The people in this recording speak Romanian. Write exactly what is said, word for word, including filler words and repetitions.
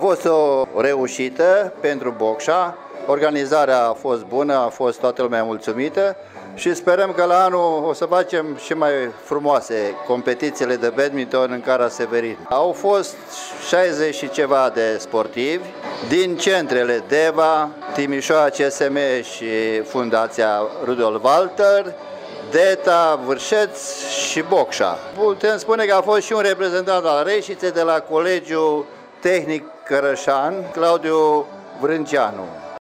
fost o reușită pentru Bocșa, organizarea a fost bună, a fost toată lumea mulțumită și sperăm că la anul o să facem și mai frumoase competițiile de badminton în Cara Severin. Au fost șaizeci și ceva de sportivi din centrele Deva, Timișoara C S M și Fundația Rudolf Walter, Deta, Vârșeț și Bocșa. Putem spune că a fost și un reprezentant al Reșiței de la Colegiul Tehnic Cărășan, Claudiu Vrânceanu.